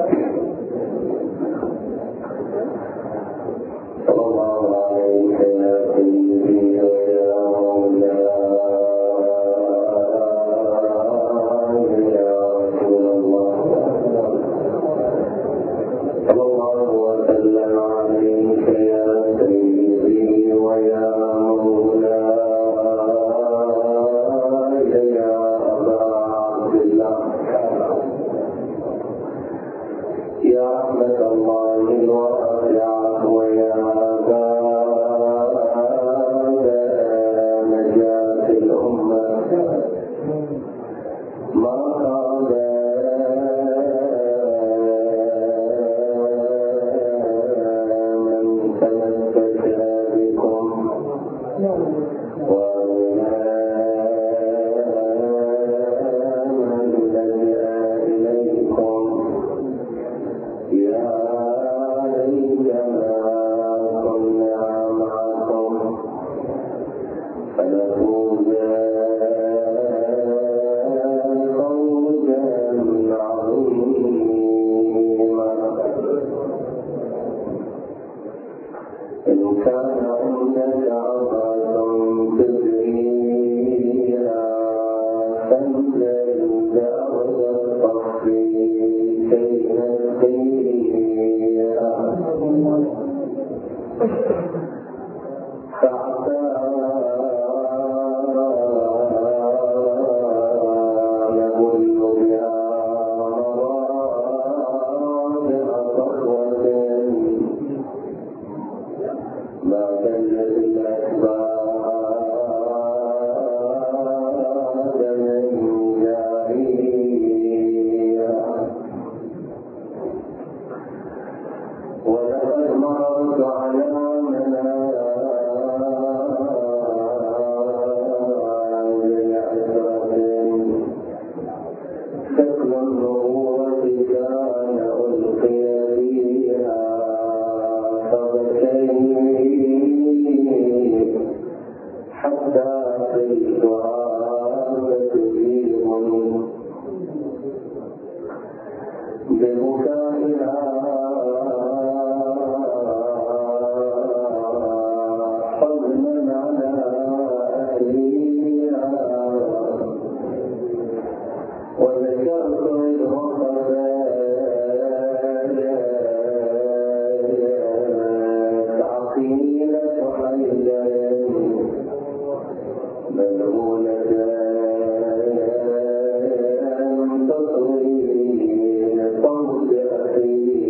تطوي صوت أخيه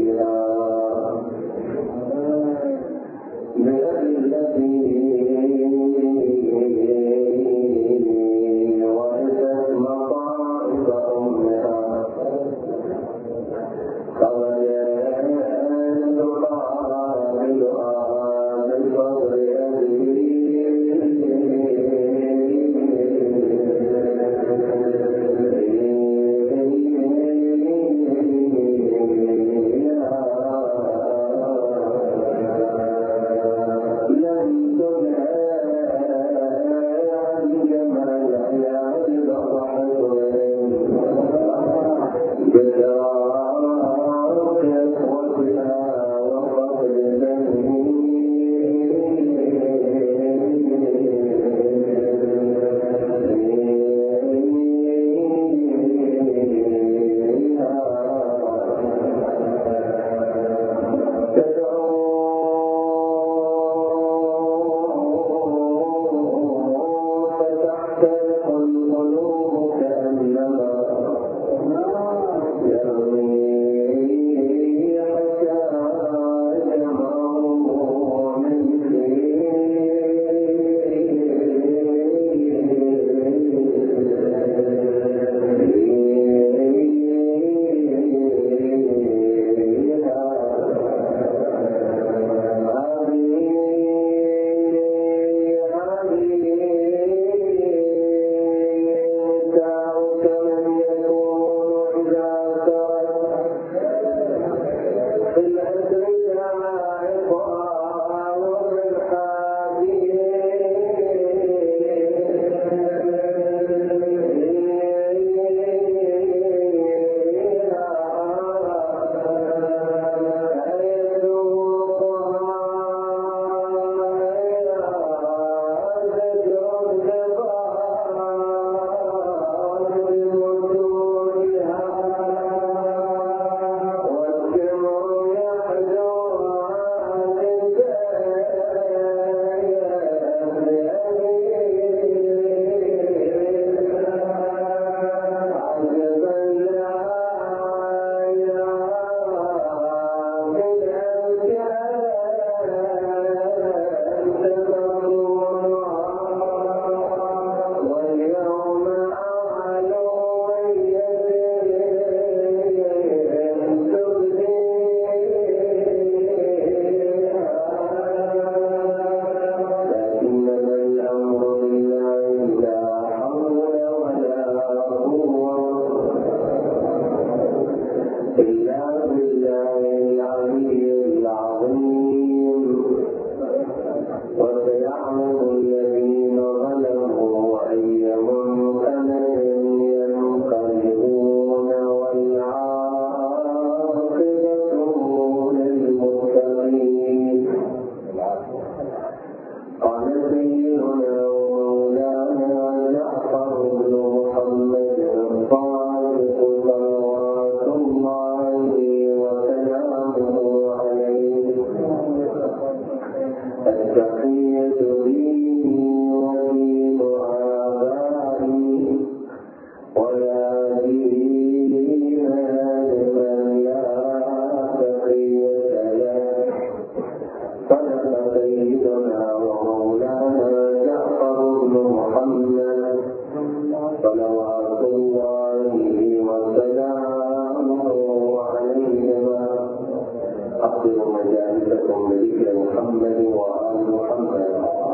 صلوات الله وسلامه عليهما. أقبلوا مجالسكم بذكر محمد وآل محمد.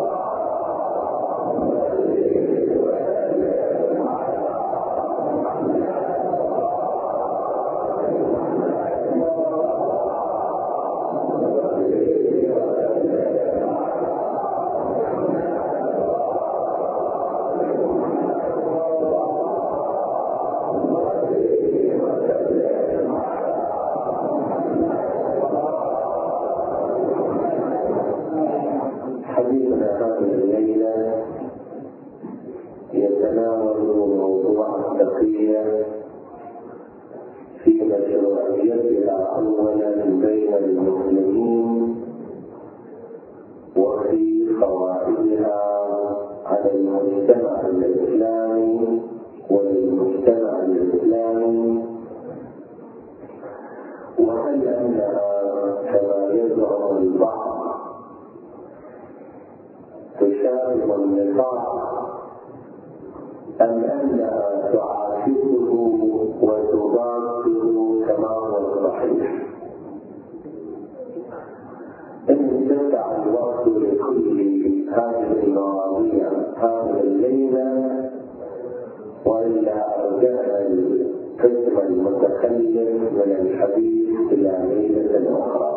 حديثنا هذه الليلة يتناول موضوع التقية في مشروعيتها أولا بين المسلمين وفي فوائدها على المجتمع الإسلامي وللمجتمع الإسلامي، وهل أنها كما يزعم البعض تشابه النفاق أم أنها تعاكسه وتضاده كما هو الصحيح. إن اتسع الوقت لكل هذه المواضيع هذه الليلة، وإلا أرجعنا القسم المتخلف من الحديث إلى ليلة أخرى.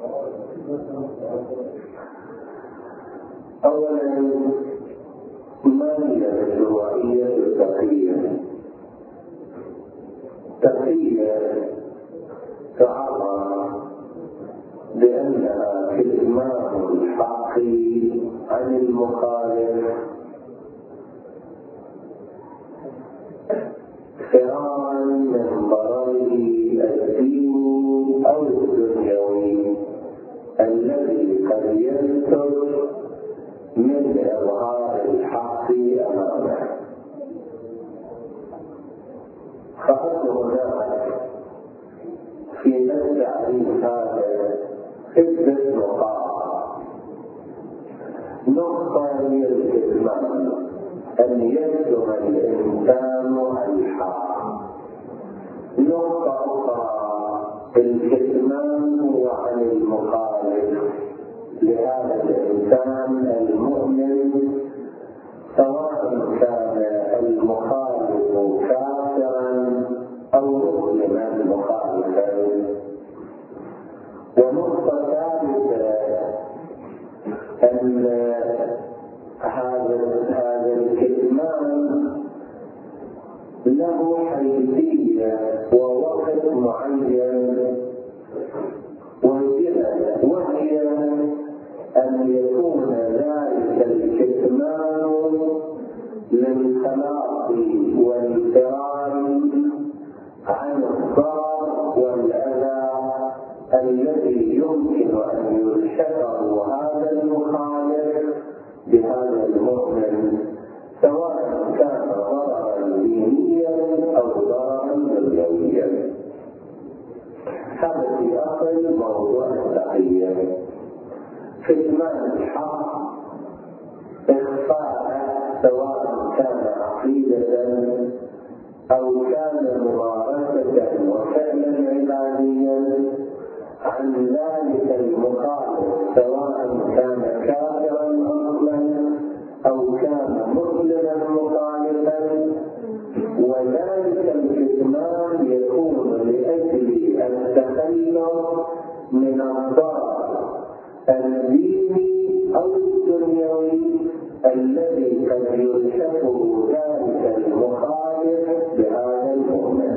أولا، ما هي مشروعية التقية؟ التقية تعرف بأنها كتمان الحق عن المخالف فرارا من ضرره الديني أو الدنيوي الذي قد ينتج من إظهار الحق أمامه. فقد هناك في التعريف هذا عدة نقاط. نقطة هي الكتمان، أن يكتم الإنسان الحق. نقطة أخرى الكتمان هو عن المخالف لهذا الإنسان المؤمن، سواء كان المخالف كافرا أو مسلما مخالفا. ونقطة ثالثة أن هذا الكتمان له حيثية ووقت معين وهي أن يكون ذلك الكتمان للخلاص والفرار عن الضرر والأذى الذي يمكن أن يرشده هذا المخالف بهذا المؤمن، سواء كان ضررا دينيا أو ضررا دنيويا. هذا في أصل موضوع التقية. كتمان الحق إخفاء سواء كان عقيدة أو كان ممارسة وفعلا عباديا عن ذلك المخالف، سواء كان كافرا أصلا أو كان مسلما مخالفا. وذلك الكتمان يكون لأجل التخلص من الضرر الديني أو الدنيوي الذي قد يرشده ذلك المخالف بهذا المؤمن.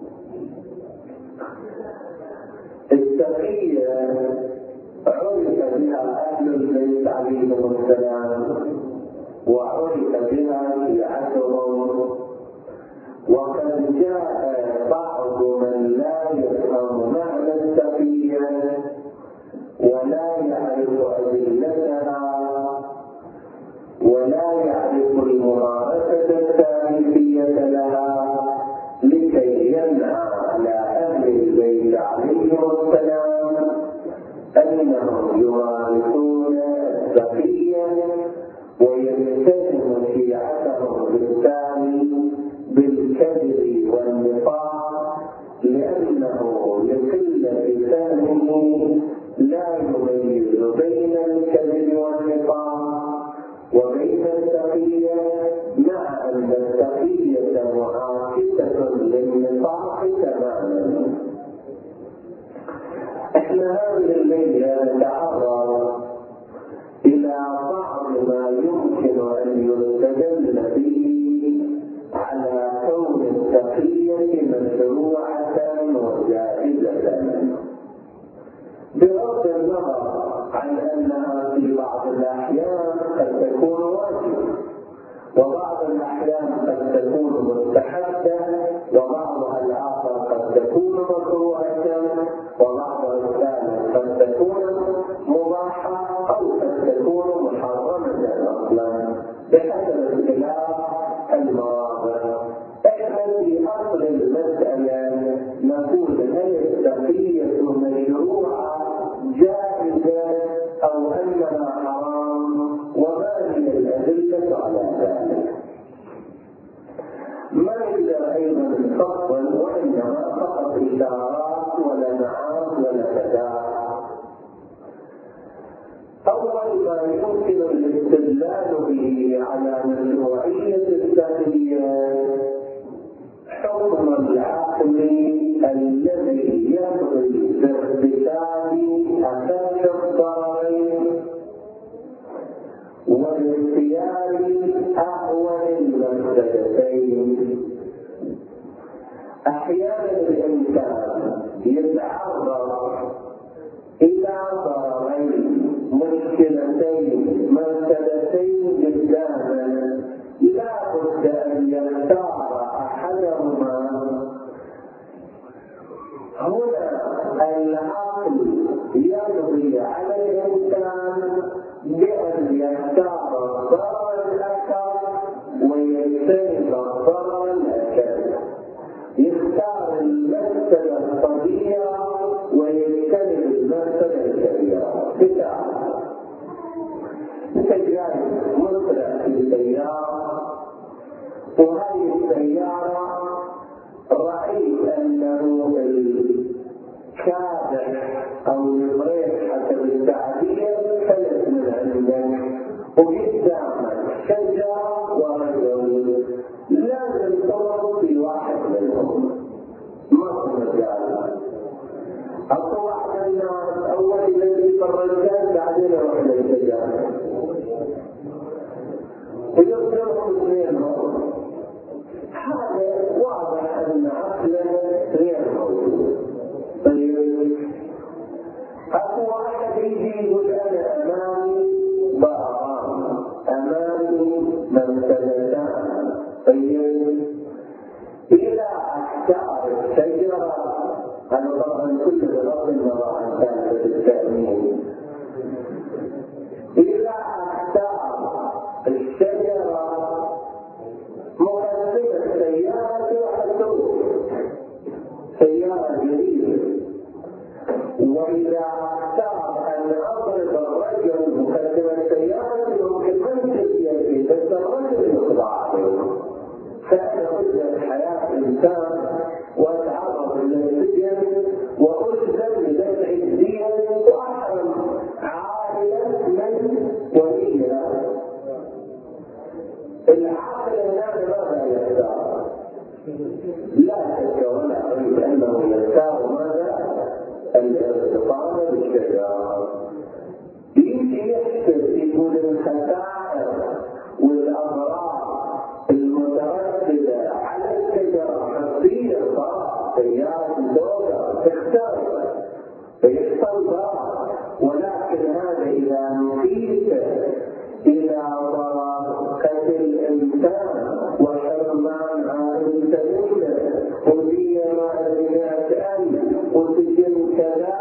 التقية عرف بها أهل البيت عليهم السلام، وعرف بها في عهدهم، وقد جاء بعض من لا يفهم معنى التقية ولا يعرف أدلتها ولا يعرف الممارسة التاريخية لها، لكي ينهى على أهل البيت عليهم السلام أنهم يمارسون التقية ويتهم شيعتهم بالتالي أن التقية معاكسة للنفاق تماما. احنا هذه الليلة نتعرض إلى بعض ما يمكن أن يستدل به على كون التقية مشروعة وجائزة، بغض النظر عن أنها في بعض الأحيان قد تكون واجبة، وبعض الأحيان قد تكون مستحبة، وبعضها الآخر قد تكون مكروهة، وبعضها الثالث قد تكون مباحة أو قد تكون محرمة أصلا بحسب اختلاف المواضع. احنا في أصل المسألة نقول هل التقية مشروعة جائزة أو أنها حرام، وما هي الأدلة على ذلك؟ ما يقدر أيضا نفصل، وإنما فقط إشارات ولمعات ولفتات. أول ما يمكن الاستدلال به على مشروعية التقية حكم العقل الذي يقضي بارتكاب أخف الضررين والاختيار أهون المفسدتين. أحيانا الإنسان يتعرض إلى ضررين مشكلتين مفسدتين قداما، لا بد أن يختار أحدهما. هنا العقل يقضي على الإنسان بأن يختار الضرر الأكثر ويجتنب الضرر الأكثر، يختار المفسدة الصغيرة ويجتنب المفسدة الكبيرة. مثال، انت جاي مسرع في السيارة، وهذه السيارة رأيت أنه الكابح أو الريح حسب التعبير فلت من عندك، وقدامك شجرة ورجل، لازم تمر في واحد منهم، ما مجال. أكو واحد الناس أول يجي في الرجال بعدين يروح للشجرة ويقدرهم اثنينهم. هذا واضح أن عقله غير موجود. طيب أكو واحد يجي يقول أنا أمامي ضرران، أمامي مفسدتان. طيب إذا اختار الشجرة، هذا طبعا كل بغض النظر عن ثالثة التأمين، إذا اختار الشجرة مقدمة سيارة وحدود سيارة جديدة، وإذا اختار أن أضرب الرجل مقدمة سيارة يمكن أن تجي بس الرجل يخضع عليه. فأنا أجد حياة إنسان وأتعرض للسجن وألزم بدفع الدين وأحرم عائلة من وليها. العقل هنا ماذا يختار؟ لا شك ولا ريب أنه يختار ماذا؟ الارتقاء بالشجرة. يجي يحسب يقول الخسائر والأضرار المترتبة على الشجرة حصية سيارة زوجة تختار فيحصل ضرر، ولكن هذا إذا نقيس إلى ضرر قتل الإنسان وحرمان عائلة سبيله ودية مائة وسجن كذا،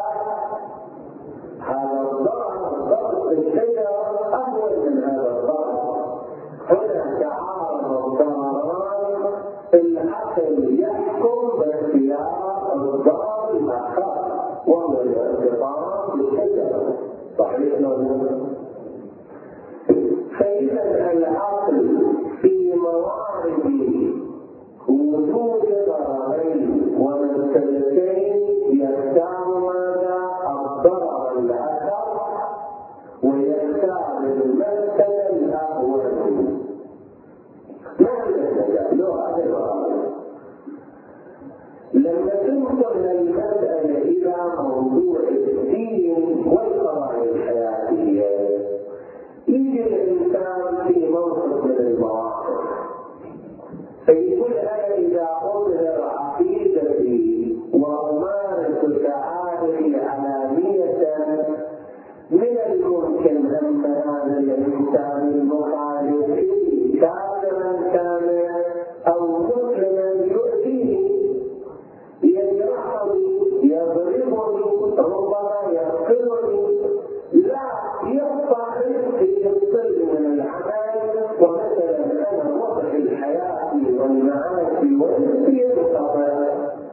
هذا الضرر الشجرة أهون من هذا الضرر. هنا تعارض الضرران، العقل يحكم باختيار الضرر الأخف وهو الارتقاء بالشجرة. صحيح ولا؟ فإذا العقل في موارد وجود ضررين ومفسدتين يختار ماذا؟ الضرر الأخف ويختار المفسدة الأهون. ماذا لما تنقل المسألة إلى موضوع الدين والقضايا الحياتية يجي الإنسان في موقف من المواقف فيقول أنا إذا أظهر عقيدتي وأمارس شعائري علانية من الممكن أن هذا الإنسان المخالف كافرا كان أو مسلما يؤذيني يجرحني يضربني ربما يقتلني لا يبقى رزقي يصل من العمل ومثلا أنا وضع الحياة والمعاش ورزقي ينقطع.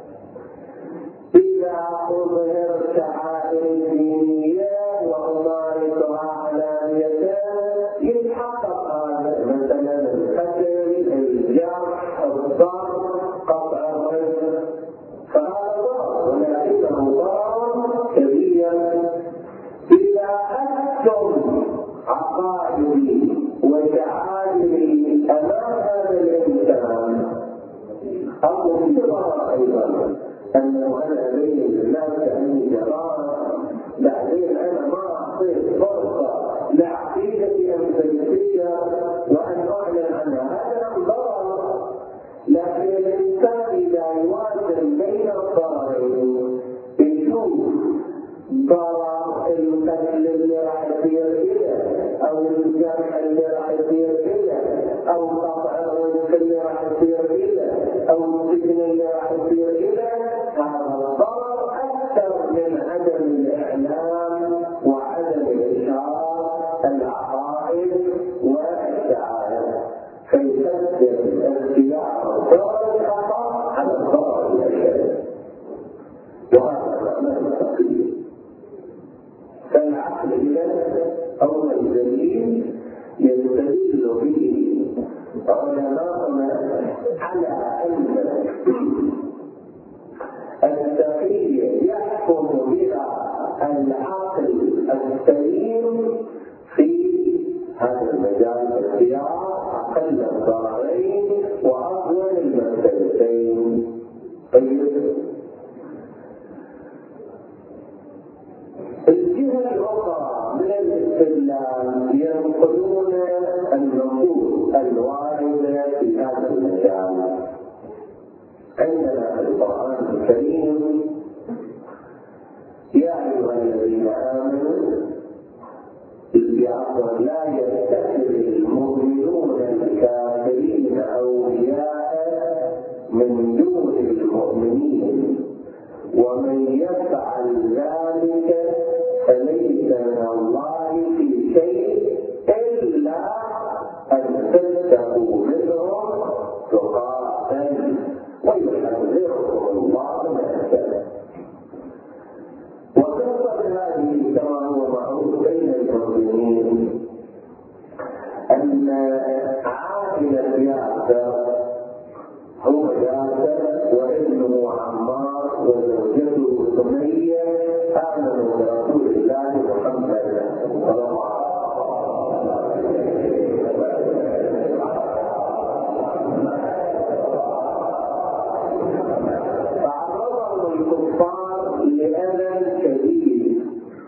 إذا أظهر شعائر دينية وأمارسها علانية يتحقق هذا مثلا القتل الجرح الضرب قطع الرزق فهذا ضرر ولكنه ضرر كبير. إذا أكتم عقائدي وشعائري أمام هذا الإنسان أو في ضرر أيضا أنه أنا أبين للناس أني جرار بعدين أنا ما أعطيت فرصة لعقيدتي أن تنتشر وأن أعلن عنها هذا ضرر. لكن الإنسان إذا يوازن بين الضررين يشوف ضرر القتل اللي راح يصير إليه أو الجرح اللي راح يصير إليه أو قطع الرزق اللي راح يصير إليه أو السجن اللي راح يصير إليه هذا الضرر أكثر من عدم الإعلام وعدم إشهار العقائد والشعائر فيقدم اختيار الضرر الخطأ على الضرر الأشد وهذا معنى التقييد. فالعقل أول دليل يستدل به علماؤنا على أن التقييد يحكم بها العقل السليم في هذا المجال اختيار أقل الضررين وأفضل المفسدتين. الجهة الأخرى من الاستدلال ينقلون النصوص الواردة في هذا المجال. عندنا في القرآن الكريم يا أيها الذين آمنوا لا يتخذ المؤمنون الكافرين أولياء من دون المؤمنين ومن يفعل ذلك فليس من الله في شيء إلا أن تتقوا منهم تقاتا ويحذركم الله نفسه. وقصة هذه كما هو معروف بين المسلمين أن عائلة ياسر هو ياسر وابنه عمار وزوجته سمية آمنوا برسول الله محمد صلى الله عليه وسلم. فعرضهم الكفار لأذى شديد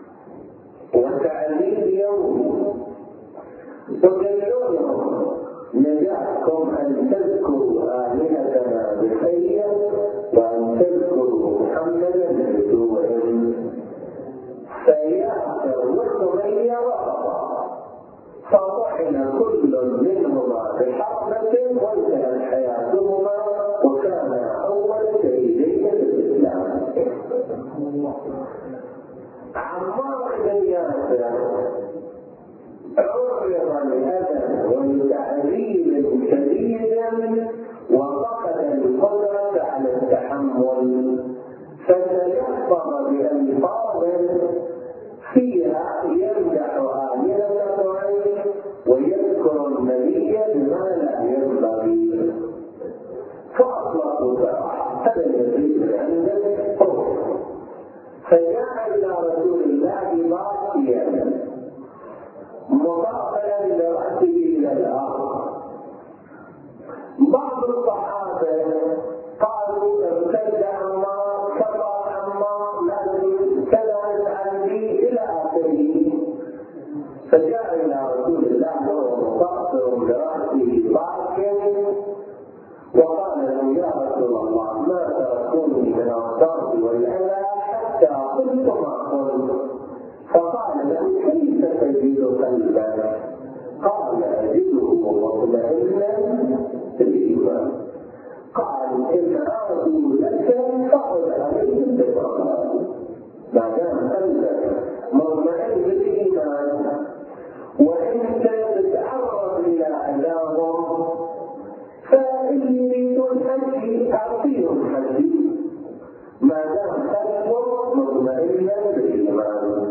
وتعذيب يومي وقالوا نجاحكم أن تذكروا آلهتنا بخير وأن تذكروا محمدا بسوء فيأثر وسمية فطحن كل منهما بحقبة وانتهت حياتهما وكان أول شهيدين في الإسلام. عمار بن ياسر عرض لأذى ولتعذيب شديد وفقد القدرة على التحمل فتلفظ بألفاظ فيها يمدح آلهة قريش ويذكر النبي بما لا ينبغي فأطلقوا سراحه هذا الذي عنده فجاء إلى رسول الله باكيا مضافا برأسه إلى الأرض. بعض الصحابة قالوا ارتد عمار، كفر عمار، لازم كذا نفعل به إلى آخره. فجاء إلى رسول الله وهو مقصر برأسه باكٍ وقال له: يا رسول الله، ما تركوني من الضرب والأذى حتى قلت ما قلت. فقال له: كيف تجد قلبك؟ قال: أجده مطمئنا بالإيمان. قال: إن عادوا لك فخذ عليهم بالرحمن. ما دام قلبك مطمئن بالإيمان وإنت تتعرض إلى أذاهم، فإن يريدون حجي أعطيهم حجي ما دام قلبك مطمئنا بالإيمان.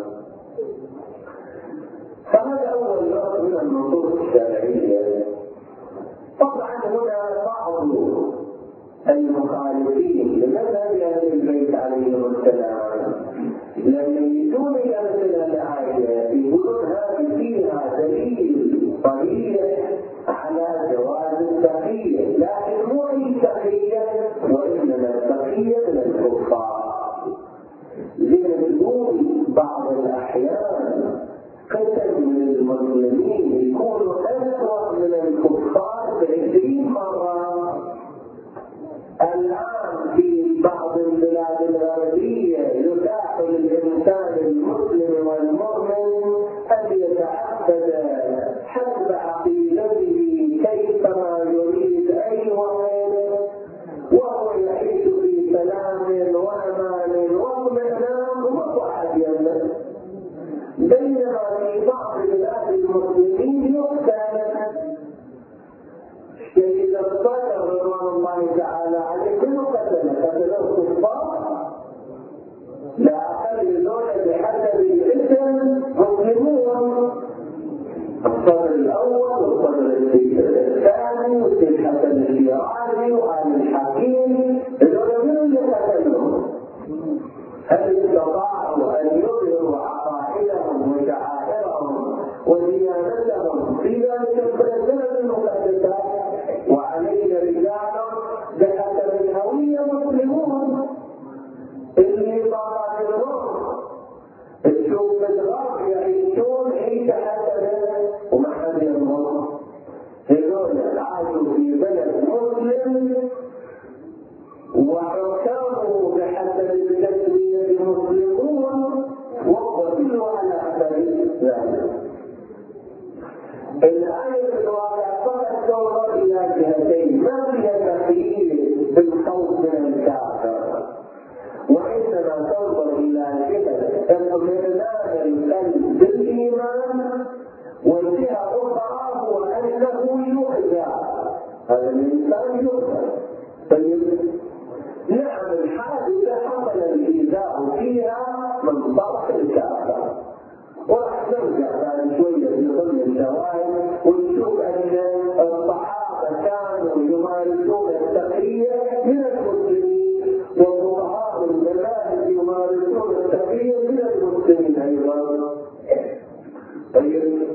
فهذا أول نوع من النصوص الشرعية. طبعا هنا بعض المخالفين لمذهب أهل البيت عليهم السلام لما يجون إلى مثل الآية يقولون هذه فيها دليل صريح على جواز التقية، لكن مو أي تقية، وإنما التقية من الكفار. زين نقول بعض الأحيان قتل من المسلمين يكونوا أسوأ من الكفار ب20 مرة. الآن في بعض البلاد الغربية يتاح للإنسان المسلم والمؤمن أن يتعبد حسب عقيدته كيفما يريد أي وقت، وهو يعيش في سلام وأمان واطمئنان ومصلحة يمنه. بينما في بعض بلاد المسلمين يقتل شهيد الصدر رضوان الله تعالى عليه، كل قتلوا الكفار لا أقل دولة بحسب الاسم مسلمون. الصدر الأول والصدر الثاني والسيد حسن الشيرازي وآل الحكيم، دول من اللي قتلوهم؟ هل استطاعوا أن يظهروا عقائدهم وشعائرهم وديانتهم في ذلك البلد المقدسات؟ وعلينا رجال بحسب الهوية مسلمون اللي ضربهم تشوف بالغرب يعيشون عيشة حسنة وما حد يضربهم. هذول عاشوا في بلد مسلم وحكامه بحسب التسمية المسلمون وقتلوا على سبيل ذلك. الآية في الواقع فقط تنظر إلى جهتين، ما فيها تقييد بالخوف من الكافر، وإنما تنظر إلى جهة اطمئنان القلب بالإيمان، والجهة أخرى هو أنه يؤذى، هذا الإنسان يؤذى. طيب نعم الحادثة حصل الإيذاء فيها من طرف الكافر، وراح نرجع بعد شوية في ضمن الشواهد ونشوف أن الصحابة كانوا يمارسون التقية من المسلمين، وفقهاء المذاهب يمارسون التقية من المسلمين أيضا. طيب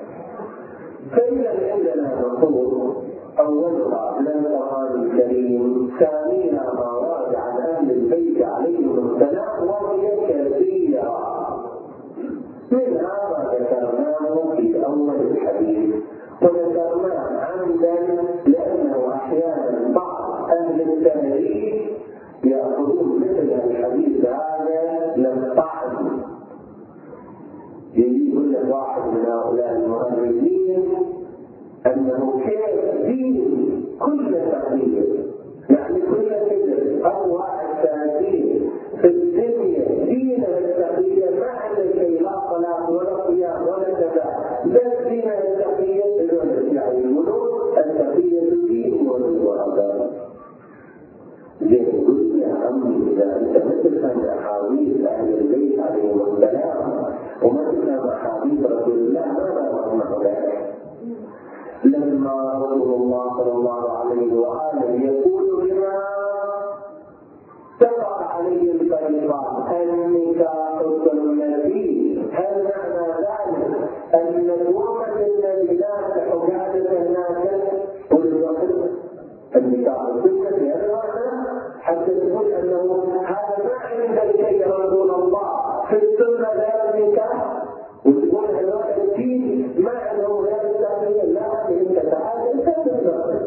فإذا عندنا نقول أولها من القرآن الكريم، ثانيها ما ورد عن أهل البيت عليهم السلام، وهي كثيرة. منها ما ذكرناه في أول الحديث، وذكرناه عمدا لأنه أحيانا بعض أهل التهريج يأخذون مثل الحديث هذا للطعن. يقول لك واحد من هؤلاء المؤرخين أنه كيف دين كل تقييد، يعني كل كذب أو التأثير في الدنيا دين التقية، ما عنده شيء لا صلاة ولا صيام ولا كذا، بس دين التقية يعني يقولون التقية الدين والوعدان. يقول يا عمي إذا أنت مثل كان أحاديث أهل البيت عليهم السلام ومثل أحاديث رسول الله ماذا نصنع لك؟ لما رسول الله صلى الله عليه وآله يقول لنا سبق عليه الفريقان النكاح السنتي، هل معنى ذلك أن نتوقف الذي ناكح وقعدة الناس والوقت النكاح السنتي؟ هذا معنى حتى تقول أنه هذا ما عند شيء رسول الله في السنة غير النكاح، وتقول هذا الدين ما عنده غير التقية. لا، أنت تعالى تتبع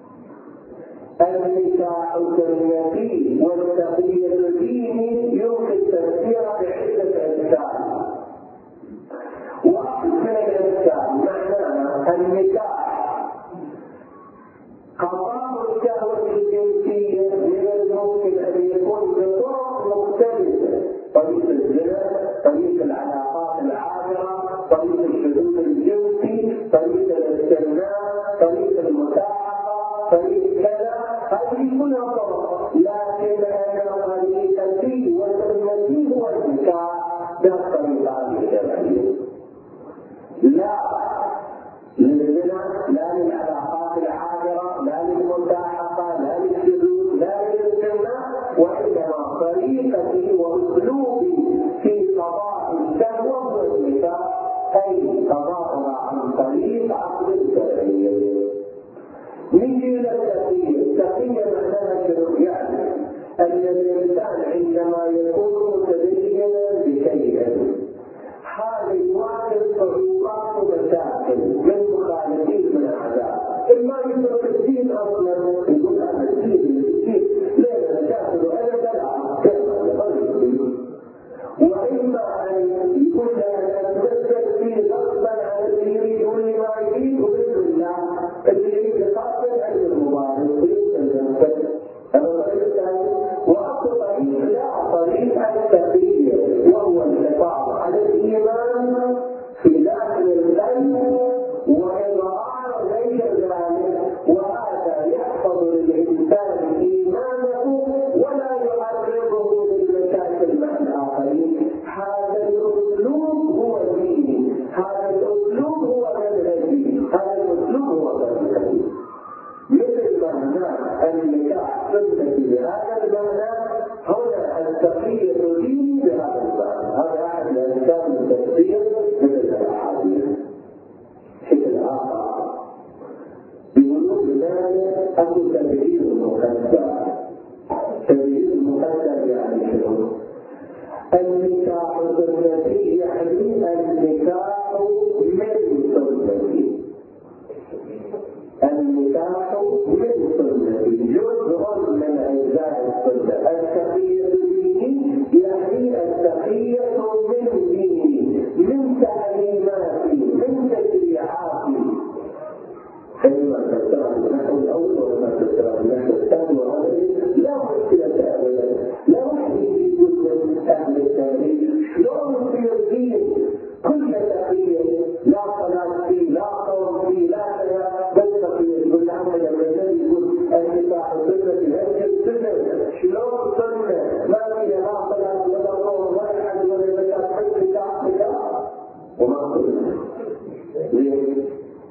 النكاح سنتي والتقية ديني، يمكن تفسيرها بعدة أشكال. واحد من الأشكال معناها النكاح قضاء الشهوة الجنسية من الممكن أن يكون بطرق مختلفة: طريق الزنا، طريق العلاقات العابرة، طريق الشذوذ الجنسي، طريق الاستمناء، طريق المتاعبة، طريق كذا. هذه كلها طرق، لكن أنا طريقتي وسنتي هو النكاح بالطريقة الشرعية. لا للزنا، لا للعلاقات العابرة، لا للمتاحقة، لا للشذوذ، لا للاستمناء، وإنما طريقتي وأسلوبي في قضاء الشهوة هو النكاح، أي قضاؤها عن طريق عقد شرعي. نجي إلى التقية. التقية معناها شنو؟ يعني أن الإنسان عندما يكون متدينا بشيء هذا يواجه صعوبات ومشاكل من مخالفين من الاعداء، اما يترك الدين اصلا يقول هذا الدين ليه مشاكل وانا بلعب كلمه واما ان يقول انا اتمسك فيه غصبا عن اللي يريد يقول لي ما يريد وباذن الله اللي يريد يقاتل علم المبارك ويستلزم. اما الطريق الثاني واكو طريق، لا، طريق التقية وهو الحفاظ على الإيمان في داخل القلب وإظهار غير ذلك، وهذا يحفظ للإنسان إيمانه ولا يعرضه للمشاكل مع الآخرين. هذا الأسلوب هو ديني، هذا الأسلوب هو منهجي، هذا الأسلوب هو منهجي. مثل معنى النكاح سنتي بهذا المعنى، هنا التقية ديني بهذا المعنى. هذا أحد الأشكال التفسير مثل الأحاديث. شكل آخر يقولون بذلك أكو تبعيد مقدر. تبعيد مقدر يعني شنو؟ النكاح سنتي يعني النكاح من سنتي. النكاح من سنتي جزء من أجزاء السنة. التقية ديني يعني التقية من ديني، من تعليماتي، من تشريعاتي. حينما تذكر النحو الأول وما تذكر النحو الثاني وهذا لا مشكلة أبدا. لا واحد يقول من أهل التاريخ شلون يصير دين كل تقية، لا صلاة فيه، لا صوم فيه، لا كذا، بس تقية. يقول لما النبي يقول النكاح سنة الهجر سنة، شلون سنة ما فيها لا صلاة ولا صوم ولا حج ولا زكاة، حج نكاح وما سنة. ليه؟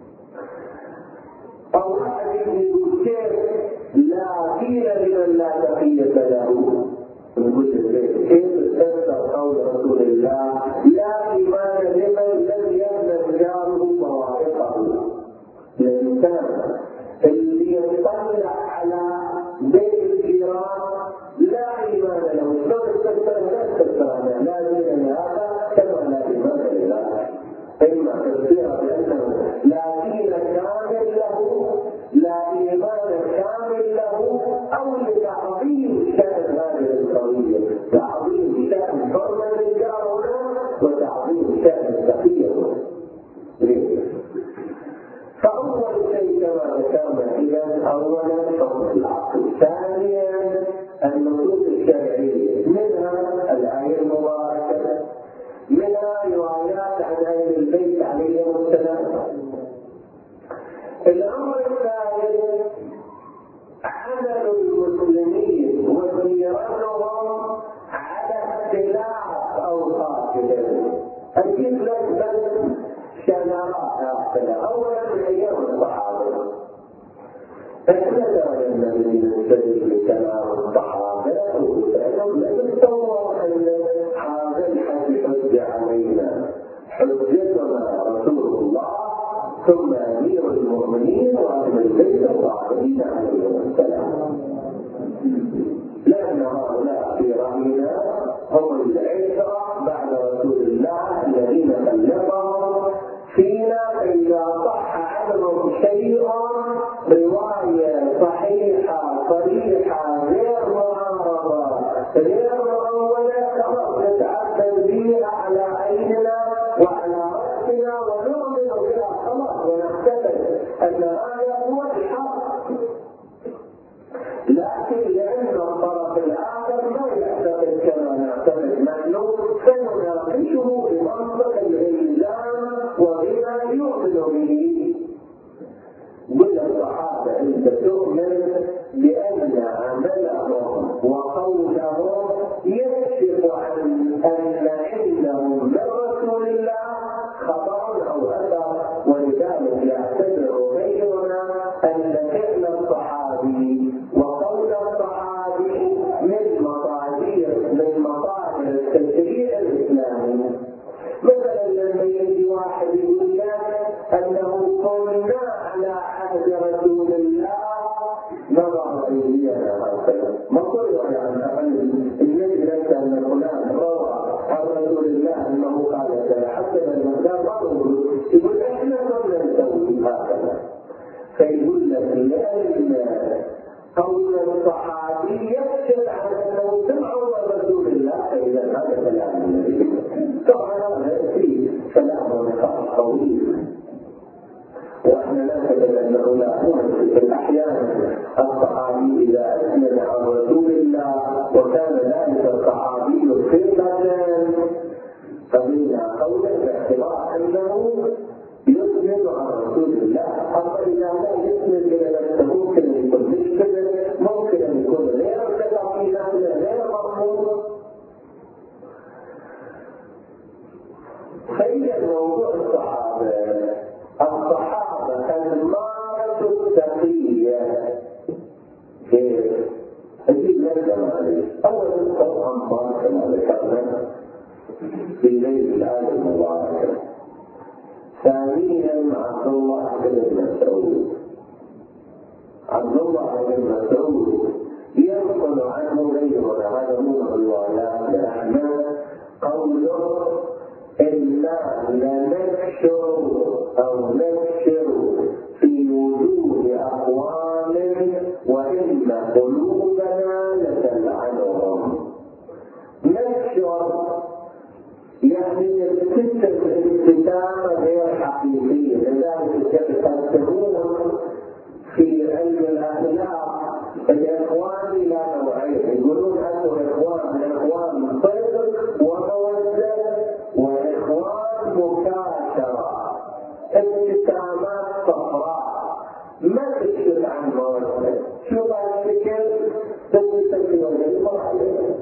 أو واحد يقول كيف لا دين لمن لا تقية له. نقول كيف تفسر قول رسول الله لا إيمان لمن لم يأمن جاره فوائقه؟ الإنسان اللي يطلع على بيت الجيران لا إيمان له. شلون تفسر؟ لا تفسر لا دين لهذا كما لا إيمان لله. إما تفسيرها بأنه لا دين كامل له، لا إيمان كامل له، أو لتعظيم شأن هذه القضية، تعظيم شأن حرمة الجار وتعظيم شأن التقية. فأول شيء كما ذكرنا إذا أولا حكم العقل، ثانيا النصوص الشرعية، منها الآية المباركة، منها روايات عن أهل البيت عليهم السلام. الأمر الثالث عمل المسلمين وسيرتهم على اختلاف أوقاتهم. أجيب لك بس شنرات. أولا من أيام الصحابة، احنا ترى النبي يستدل بكلام الصحابة وأنهم يتصور أن هذا الحديث حجة علينا، حجتنا رسول الله ثم أمير المؤمنين وأهل البيت الطاهرين عليهم السلام. صريحة غير معارضة غير مؤولة خلاص نتعبد بها على عيننا وعلى رأسنا ونؤمن بها خلاص ونعتقد أن هذا هو الحق. لكن لأن الطرف الآخر ما يعتقد كما نعتقد نحن فنناقشه بمنطق الإلزام وبما يؤمن به. كل الصحابة أنت تؤمن بأن عملهم وقولهم يكشف عن أن عندهم من رسول الله خبر أو أثر، ولذلك يعتبر غيرنا أن فعل الصحابي وقول الصحابي من مصادر التشريع الإسلامي. مثلا لما يجي واحد يقول لك أنه كنا على عهد رسول الله نضع أيدينا هكذا، ما قل يعني النبي ليس أن فلان روى عن رسول الله أنه قال كذا حتى المقدار ما يقول إحنا كنا نسوي هكذا. فيقول لك لأن قول الصحابي يكشف عن أنه سمعوا رسول الله، فإذا هذا كلام النبي طبعا هذا فيه كلام ونقاش طويل. وأنا نعتقد أنه لا في الأحيان الصحابي إذا أسند عن رسول الله وكان ذلك الصحابي ثقة فمنا قولا باعتبار أنه يسند عن رسول الله. أما إذا لا يسند إلى نفسه ممكن أن يكون مشكلة، ممكن أن يكون غير ثقة في نفسه غير مضمون. خير موضوع الصحابة المارة التقية كيف؟ أجيب لك عليه. أولا طبعا ما كما ذكرنا في الليل الآية المباركة. ثانيا عبد الله بن مسعود. عبد الله بن مسعود ينقل عنه غيرنا، هذا من الروايات لأحمد قوله إنا لنكشر أو نكشر في وجوه أقوام وإن قلوبنا لتلعنهم. نكشر يعني الابتسامة غير حقيقية، لذلك يقسمون في علم الأخلاق الإخوان إلى نوعين، يقولون أنه إخوان صدق ومودة وإخوان مكاشرة، ابتسامات صفراء ما تكشف عن مودة. شو بعد الشكل تبتسم في وجه المرأة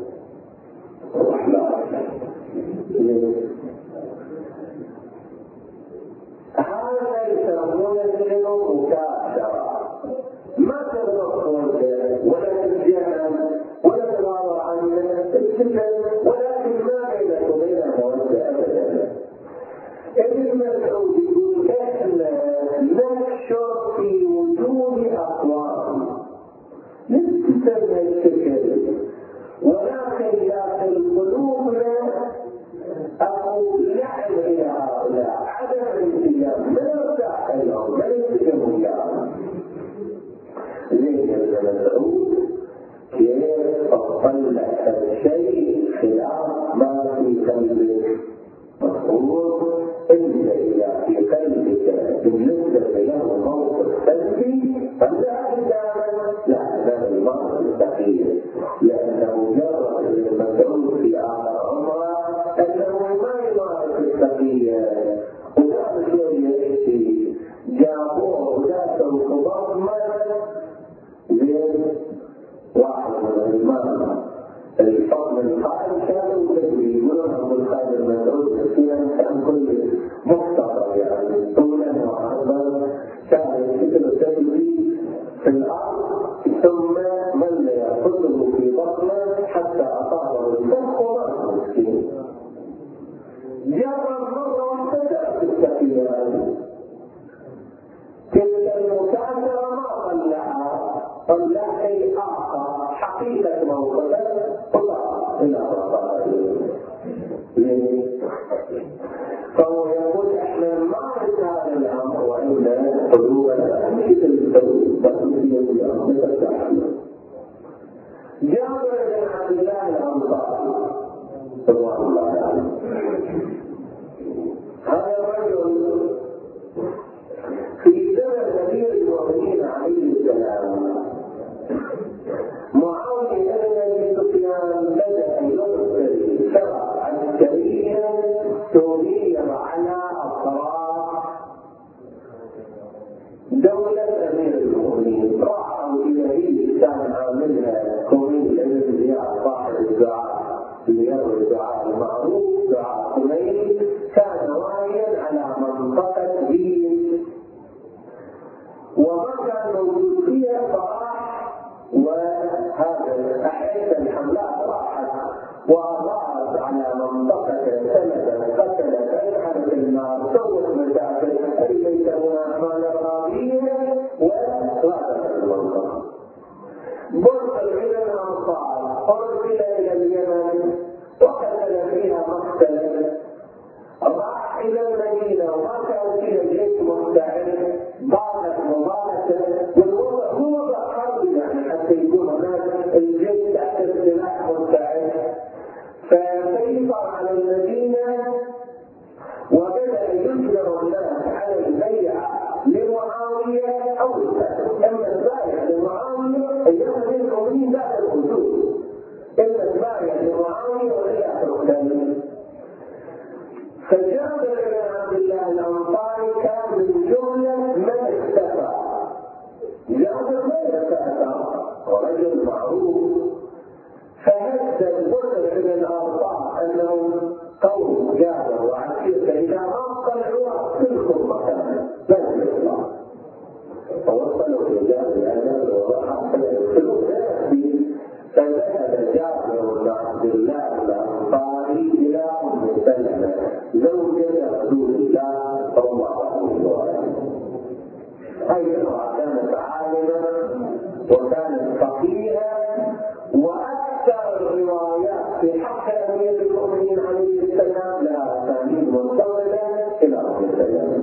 هذا يسمونه مكاشرة، ما تضغط ولا تتجنن ولا تغار عن السكن، ولكن ما بينك وبين مودة أبدا. ابن مسعود يقول احنا نكشر في وجوه أقوام نبتسم السكن، ولكن داخل قلوبنا أو لعن إلى هؤلاء عدم الانسجام، لا نرتاح لهم، لا ينسجموا إياهم. زين ابن مسعود كيف أطلع الشيء خلاف ما في قلبك. مفروض أنت إذا في قلبك بالنسبة له موقف سلبي فلا قداما، لا هذا المرض الثقيل، لأنه جرب ابن مسعود في آخر عمره أنه ما يمارس التقية، ولا شوية يأتي جابوه وذاته خبطمة زين واحد من الإمام الفضل القائل كانوا يقولون أبو الخالد المسعود كان كل مختصر يعني طولا وعرضا، كان يكتب التدريب في الأرض ثم من يأخذه في بطنه حتى أصابه الفخ وما مسكين. جرب مرة واحدة في التقية، تلك المكاشرة ما طلع شيء آخر حقيقة موقفه طلع إلى فهو يقول احنا نمارس هذا الأمر وإن قلوبنا مش تستوي بس هي الأمر تتعلم جابر بن عبد الله الأنصاري رضوان الله عنه، هذا الرجل في زمن أمير المؤمنين عليه السلام معاوية بن أبي سفيان بدأ يرسل فرق عسكرية تغير على أطراف دولة أمير المؤمنين. راحوا إلى هيك كان عاملها كومين بن زياد صاحب الدعاء اللي يروي الدعاء المعروف دعاء كومين، كان واعيا على منطقة هيك وما كان موجود فيها فراح، وهذا أحد الحملات راحت وأضاءت على منطقة سنة قتلت أجحد النار سوت مشاكل ليس هناك أعمال إرهابية وغادرت المنطقة. برسل إلى الأنصار، أرسل إلى اليمن وقتل فيها مقتلا، راح إلى المدينة وما كان فيها جيش مستعد، ضاقت مباركة والوضع هو وضع حرب يعني حتى يكون هناك الجيش تحت السلاح مستعد، فسيطر على المدينة وبدأ يجبر الناس على البيعة لمعاوية أو أما البايع لمعاوية أيام المؤمنين بعد الوجود، إما البايع لمعاوية ولا تقتل. فجابر بن عبد الله الأنصاري كان من جملة من اختفى. جابر ما يتأثر ورجل معروف، فهدد بكر بن الأنصار أنهم قوم جابر وعشيرته إذا ما طلعوا تلكم مكانا لا يطلع. فوصلوا الرجال لأجل وضعها فيدخلوا يأتي، فذهب جابر بن عبد الله الأنصاري إلى أم سلمة زوجة رسول الله صلى الله عليه وسلم. هذه المرأة كانت عالمة وكانت فقيهة، وأكثر الروايات في حق أمير المؤمنين عليه السلام لها أسانيد متصلة إلى أم سلمة.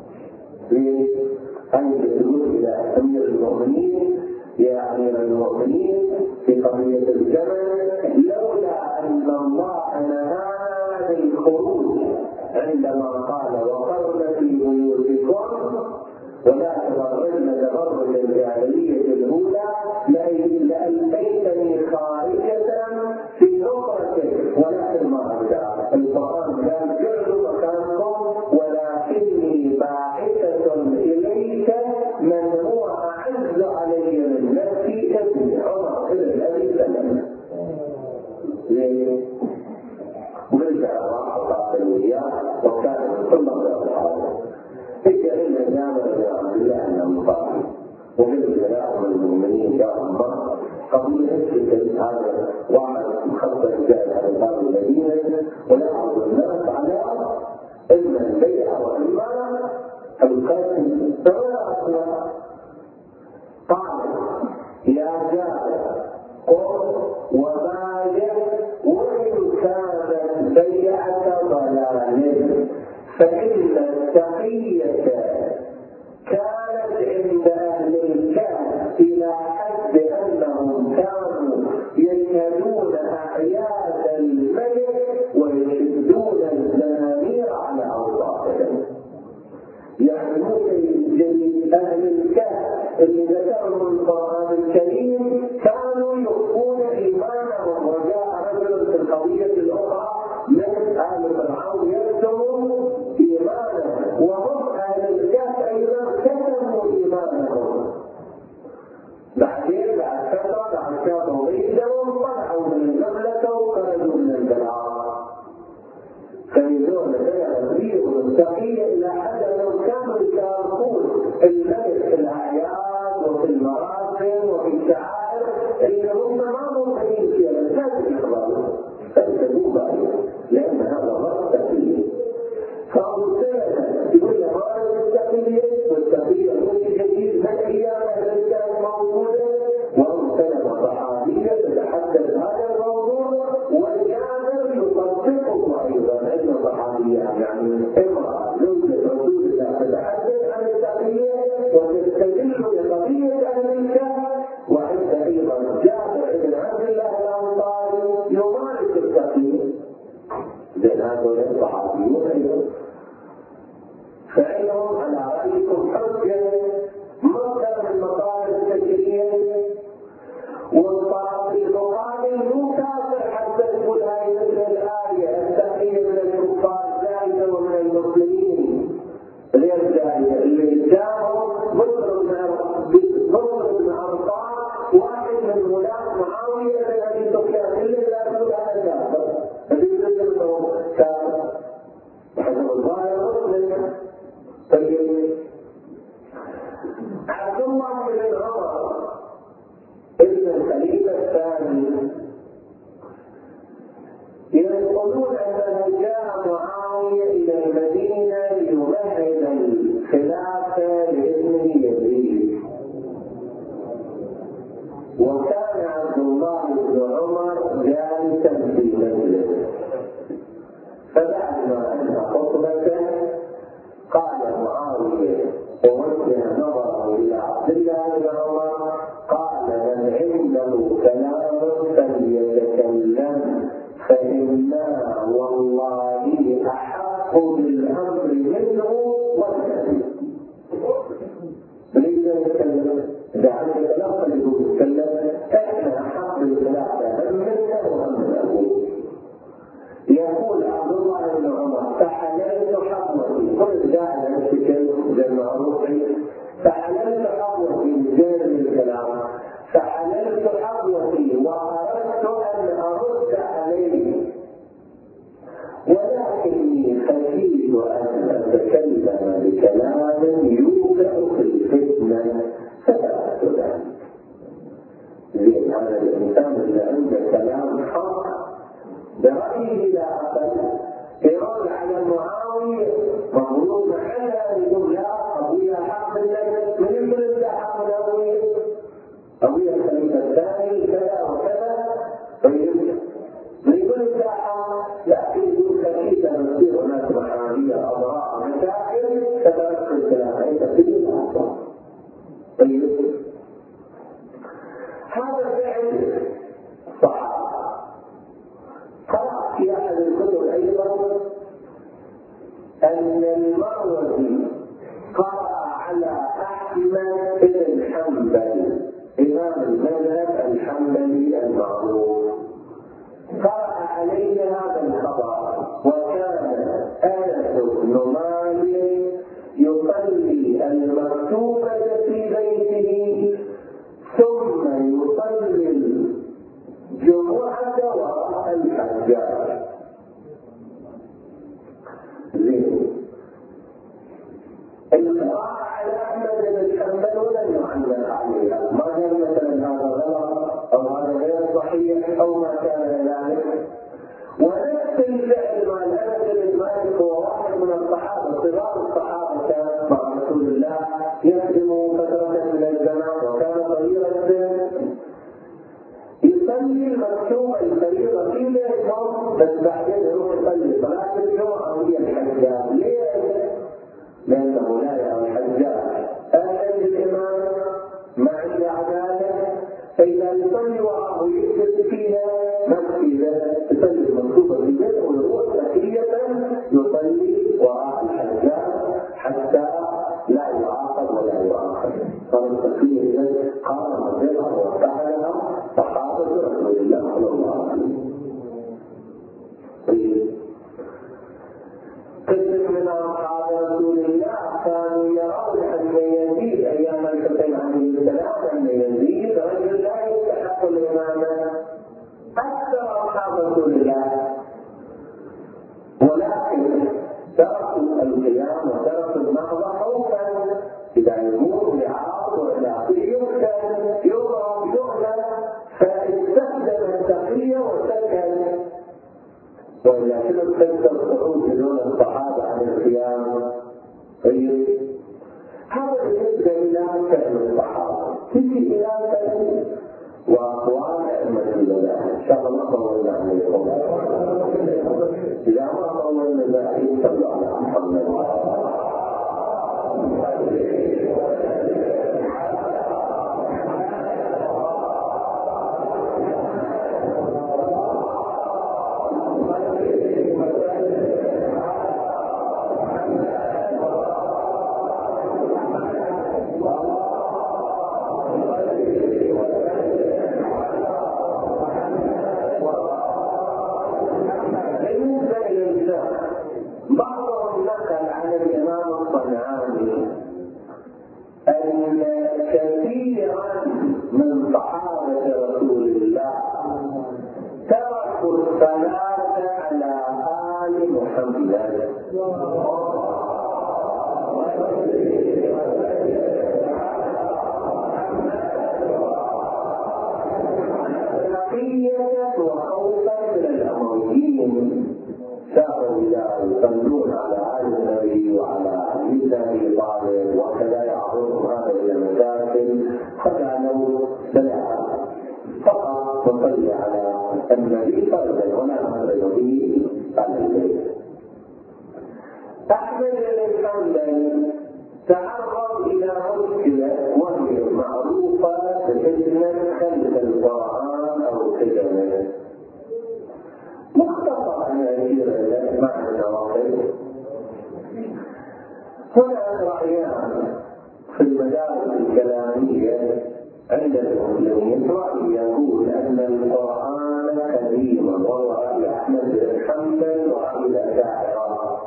أن تقول إلى أمير المؤمنين يا أمير المؤمنين في قضية الجمل لولا أن الله نهانا بالخروج عندما قال وقرن في بيوتكم ولا تبرجن تبرج الجاهلية الأولى لألقيتني خارجة في نصرته، ولكن ما رجع. القرآن قال جعلوا مكانكم ولكني باعثة إليك من هو أعز علي من نفسي ابن عمر بن أبي سلمة. ليه؟ ورجع راح قاتل وياه وكان من ثم أصحابه. إلا جابر بن عبد الله الأنصاري وقلت يا أم المؤمنين يا الله قبل أن هذا واحد مخطط جاء على باب المدينة ويعرض الناس على إما البيع وإما القتل فلا أصلا. قال يا جابر قل وبايع وإن كانت بيعة ضلال، فإن التقية كانت عند أهل الكهف إلى حد أنهم كانوا يشهدون أعياد الملك ويشدون الزنامير على أوصافهم. يعني ممكن أهل الكهف اللي ذكرهم القرآن الكريم كانوا يخفون إيمانهم، وجاء رجل في القضية الأخرى من آل فرعون يكتموا إيمانهم، وهم أهل الكهف أيضا كتموا إيمانهم. بعدين بعد فترة بعد كانوا غيثهم طلعوا من المملكة وخرجوا من البلاد، فيزون بيع كبير ومستقية إلى حد أنهم كانوا يشاركون الملك في الأعياد وفي المراسم وفي الشعائر اللي هم ما ممكن فيها لازم يحضروا، فانتبهوا بها لأن هذا غير تقية. فأبو سلمة يقول له هذا التقية والتقية مش جديد من أيام أهل كانت موجودة، وأبو سلمة صحابية تتحدث هذا الموضوع وجابر يصدقه أيضا أن صحابية يعني امرأة زوجة رسول الله تتحدث عن التقية وتستدل بقضية أهل الكهف، وعند أيضا جابر بن عبد لأن هذول الصحابيون أيضا فإنهم على رأيكم حجة مصدر من مصادر التشريع، والطرف المقابل مو كافر حتى تقول هذه مثل الآية التحية من الكفار زائدة ومن المسلمين غير زائدة. اللي جاءهم بكر بن أنصار واحد من ولاة معاوية بن أبي سفيان اللي لا يقول هذا كافر، الذي يقول أنه كافر وحسب الظاهر مسلم. طيب عبد الله بن عمر ابن الخليفة الثاني يقولون أنه جاء معاوية إلى المدينة ليمهد الخلافة لابنه يزيد، وكان عبد الله بن عمر جالسا في مجلس، فبعد ما أنهى خطبته قال معاوية ووجه نظره إلى عبد الله بن عمر قال من عنده كلام فليتكلم فإنا والله أحق بالأمر منه والنبي. ليس يتكلم إذا عندك كلام فليتكلم، إحنا أحق بالخلافة هم منه وهم من أبوه. يقول عبد الله بن عمر فحللت حظوتي، كل جاء الشكل للمعروف فحللت حظوتي بجانب الكلام، فحللت حظوتي وأردت أن أرد عليه، ولكني خشيت أن أتكلم بكلام يوقع في الفتنة فتركت ذلك. لأن هذا الإنسان إذا عنده كلام حق برأيه لا أقل يرد على معاوية مظلوم عنها يقول لا أبويا حق لك، من يقول انت حق لأبويا؟ أبويا الخليفة الثاني كذا وكذا، من يقول انت حق؟ لكن يقول خشيت أن تصير هناك معاوية أضراء مشاكل فتركت الكلام أنت في الأحوال. طيب هذا فعل صحابة. قرأت في أحد الكتب أيضا أن المروزي قرأ على أحمد بن حنبل إمام المذهب الحنبلي المعروف، قرأ عليه هذا الخبر، وكان أنس بن مالك يصلي المكتوبة في بيته ثم يصلي الجمعة وراء الحجاج. القراءة على أحمد بن حنبل ولم يعلق عليها، ما كان مثلا هذا غلط أو هذا غير صحيح أو ما كان ذلك. ونفس الفعل مع أنس بن مالك هو واحد من الصحابة صغار الصحابة كان مع رسول الله يخدم فترة من الزمان وكان صغير السن، يصلي المكتوبة الفريضة في بيتهم بس بعدين يروح يصلي صلاة الجمعة وهي الحجاج. ليه؟ لأنه لا يرى الحجاج أهلا بالإمام ما عنده عدالة، فإذا يصلي وراءه يكتب فيها مسجدا يصلي المكتوبة في بيته ويروح تحية يصلي وراء الحجاج حتى لا يعاقب ولا يؤاخذ. فالتقية قام بها وفعلها صحابة رسول الله صلى الله عليه وسلم. قسم من أصحاب رسول الله كانوا يرون أن يزيد أيام الحسين عليه السلام أن يزيد رجل لا يستحق الإمامة أكثر أصحاب رسول الله، ولكن تركوا القيام وتركوا النهضة خوفا إذا يموت لعاص وإلى آخره يقتل يضرب يغلب، فاستخدم التقية وسكن. وإذا كنت تنسى الخروج دون الصحابة عن القيام. طيب هذا بالنسبة إلى فعل الصحابة. تجي إلى فعل وأقوال أئمة البلاد. إن شاء الله طولنا عليكم. إذا ما طولنا لا صلى على محمد. الصلاة على آل محمد. وخوفا من الأمويين ساروا يصلون على آل النبي وعلى علي بن أبي طالب وكذا يعرضهم هذا إلى مشاكل، فقالوا بلى فقط نصلي على النبي فردا ولا نصل به على البيت. أحمد بن حنبل تعرض إلى مشكلة وهي معروفة بفتنة خلف القرآن أو كتابه. مختصرا يسير مع النواقض. هناك رأيان في المدارس الكلامية عند المسلمين. رأي يقول أن القرآن قديم وهو رأي أحمد بن حنبل ورأي الأشاعرة،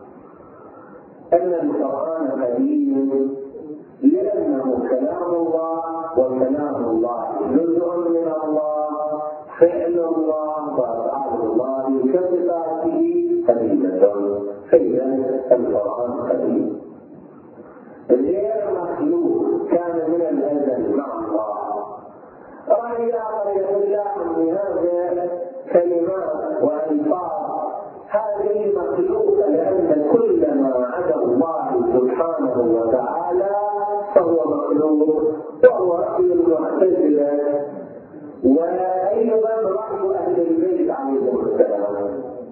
أن القرآن قديم لأنه كلام الله، وكلام الله جزء من الله، فعل الله وأفعال الله كصفاته قديمة، فإذا القرآن قديم غير مخلوق، كان من الأزل مع الله. رأي آخر يقول لا، هذه كلمات وألفاظ هذه مخلوقة، لأن كل ما عدا الله سبحانه وتعالى فهو مخلوق، وهو رأي المعتزلة وأيضا رأي أهل البيت عليهم السلام.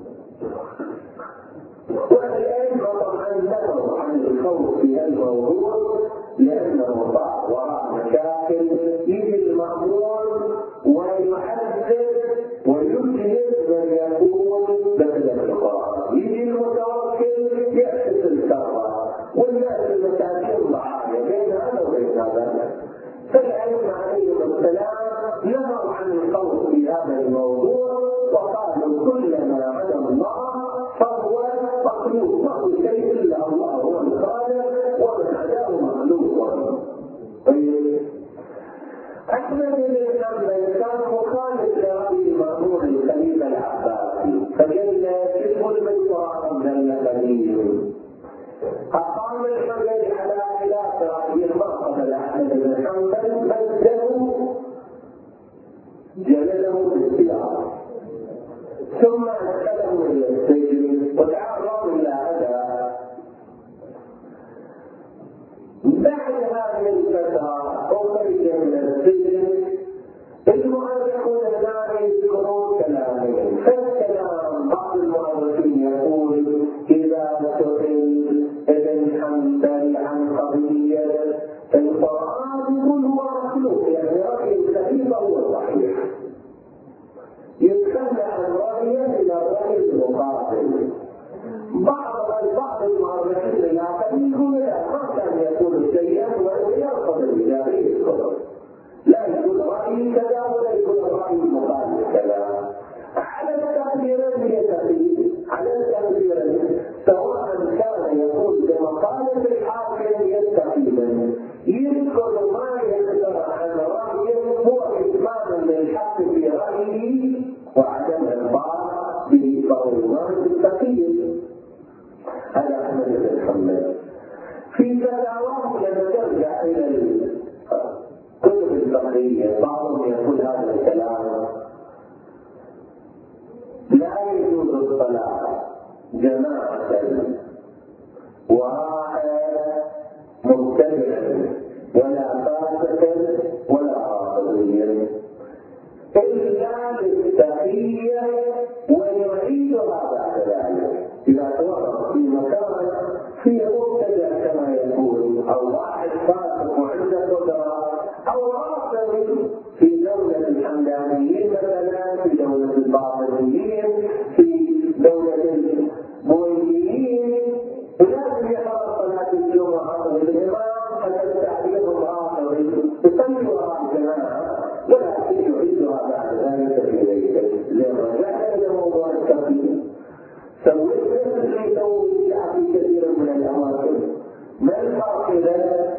والآن طبعا نهوا عن الخوف في الموضوع لأنه صار وراء مشاكل. يجي المأمور ويحذر ويجهز من يقول بخلاف القرآن، يجي المتوكل يأسس الكرة، والناس المساكين ضحايا بين هذا وبين هذا. فالأئمة عليهم السلام نهوا عن الخوف في هذا الموضوع وقالوا كل ما عدا الله فهو مخلوق، ما هو شيء إلا الله هو الخالق ومن عداه مخلوق. طيب أحمد بن حنبل كان مخالف لرأي المأمون الخليفة العباسي، فقال شبه البيت من القديم. أقام الحنبل على خلاف رأي ما قبل أحمد بن حنبل، بدله جلده بالسياق ثم أدخله إلى السجن وتعرض إلى أذى. بعد هذه الفترة أخرج من السجن. المؤرخون لا يذكرون كلامهم، فالكلام بعض المؤرخين يقول إذا سئل ابن حنبل عن قضية القرآن يقول هو مخلوق، يعني رأي الخليفة هو الصحيح، يتخلى عن رأيه إلى رأي المقابل. بعض المؤرخين الآخرين يقول لا، ما كان يقول شيئا ويرفض الإجابة، لا يقول رأي كذا ولا يقول رأي المقابل كذا. على التقديرين سواء كان يقول بمقالة الحاكم يتقي منه، يذكر ما يذكر عن رأيه هو إتمام للحق في رأيه وعدم الإخبار به، فهو الإمام التقي. هذا أحمد بن حنبل. في فتاواه لما ترجع إلى الكتب الفقهية بعضهم يقول هذا الكلام: لا يجوز الصلاة جماعة وراء مبتدع ولا فاسق ولا عاصي إلا للتقية، ويعيدها بعد ذلك إذا توقف في مكان فيه مبتدع كما يقول، أو واحد فاسق وعنده قدرة، أو عاصي في دولة الحمدانيين مثلا، في دولة الباطنيين، في دولة البويهيين، لازم يحضر صلاة الجمعة والإمام حتى تعليمهم آخر يصلي وراء الجماعة، ولكن يعيدها بعد ذلك في بيته. لما رجعت إلى موضوع التقييم سويت نفس اللي يسوي في كثير من الأماكن، ما الفرق إذا؟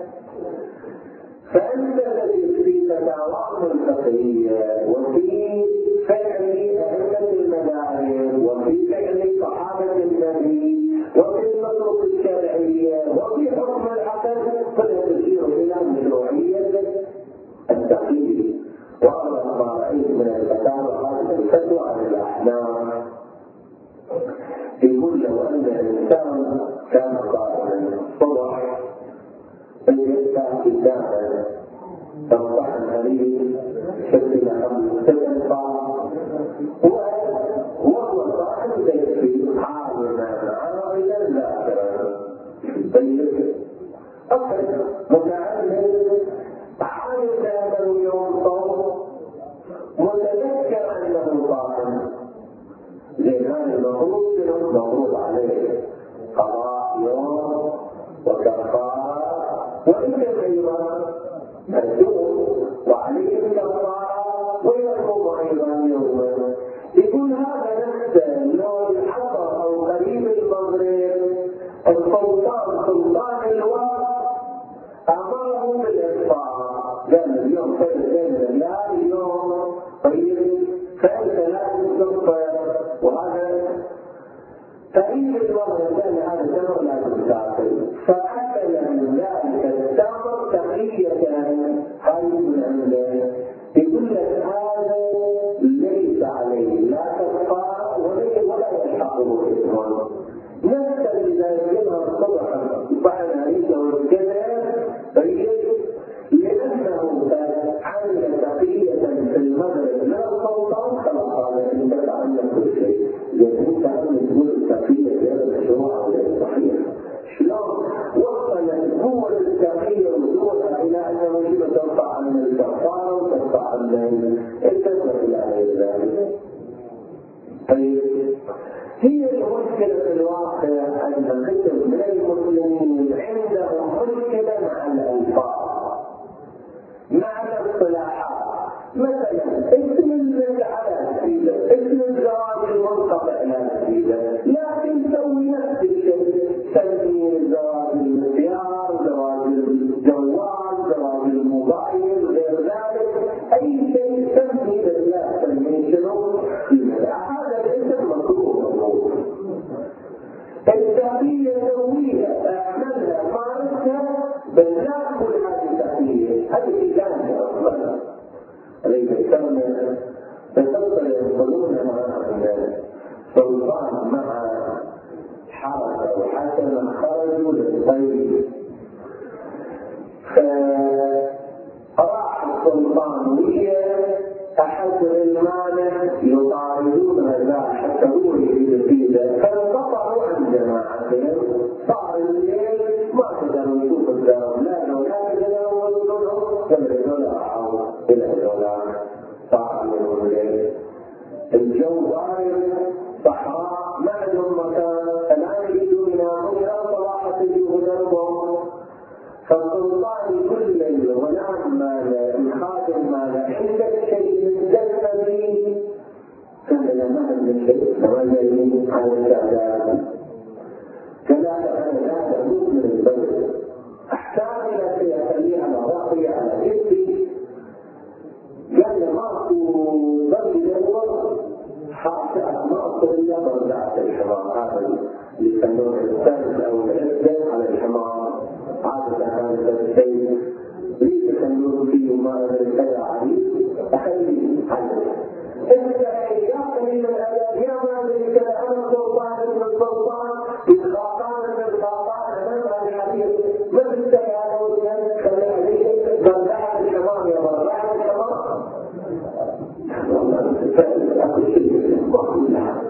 فأنت الذي في فتاواه الفقهية وفي فعل أئمة أغرب ما رأيت من الفتاوى هذه الفتوى عن الأحلام. يقول لو أن الإنسان كان قائما الصبح فيفتح كتابا تنصحن عليه شكل أمر تنفع وهو صاحب ذكر عالما عاملا ذاكرا. طيب أخذ متعلم عالم أنه يوم صوم متذكر أنه صائم، زين هذا المفروض عليه قضاء يوم وكفارة وإن أيضا اليوم وعليه الكفارة ويصوم أيضا يوما. يقول هذا نفسه لو الحضر أو قريب المغرب سلطان الوقت أمره بالإفطار، قال اليوم كذا اليوم طيب فأنت لازم تفطر، وهذا قريب الوقت كان هذا التمر لازم تاكل، فأكل من ذلك التمر تقية خير من عنده. يقول لك هذا ليس عليه لا كفارة ولا يلحقه إثم. نفسا إذا يجبها الصبح بعد عيشه والكذب لأنه عمل تقية في المغرب لا سلطان خلاص هذا انت تعمل كل شيء. لأن انت عمل تقول التقية لأن الشروع غير صحيح. شلون وصلت هو التقية وصولها إلى أنه يجب ترفع عن الكفارة وترفع عن الكفر إلى غير ذلك. طيب هي المشكلة في الواقع أن كثير من المسلمين عندهم مشكلة مع الألفاظ مع الاصطلاحات. مثلا اسم الزوج على السيدة، اسم الزواج المنقطع على السيدة، لكن تسوي نفس الشيء، تسمي الزواج المسيار، زواج الجوال، زواج الموبايل، غير ذلك أي شيء تسمي بالله تسمي شنو؟ هذا الاسم مكروه. التقية سويها اعملها مارسها بالله كل هذه التقية هذه إجانة أصلا هذه كلمة تتصل ينقلونها عن سلطان مع حركة وحسنا خرجوا للطيب، فراح السلطان ويا أحد المانع يطاردون هذا حسبوه بالفيدة فانقطعوا عن جماعتهم. صار الليل ما قدروا يشوفوا الدار لا قدروا يوصلوا قبل راحوا إلى الولاء. صار لهم الليل الجو بارد صحراء ما عندهم مكان، الآن يجوا يناموا إلى صباح يجوا دربهم. فالسلطان يقول للغلام ماذا الخادم ماذا عندك شيء يتدفى به؟ قال لا ما عندك شيء. فماذا يريد على السعداء؟ قال هذا موت من البلد احتاج الى شيء اخليه على ظهري على كتفي. قال ماكو ضرب يدور حاطئ ماكو الا برجعه الحمار. هذا اللي يسمونه السرد او العزه على الحمار. عادة هذا الشيء ليس تنظر فيه ما ارتدى عليه أخليه عليه. انت يا قليل الأدب يا مالك أنا سلطان من السلطان بالخاطان من الخاطان أمام الحديث ما تستطيع أن خلي عليه برجع الحمار يا برجع الحمار. والله أقول شيء وكلها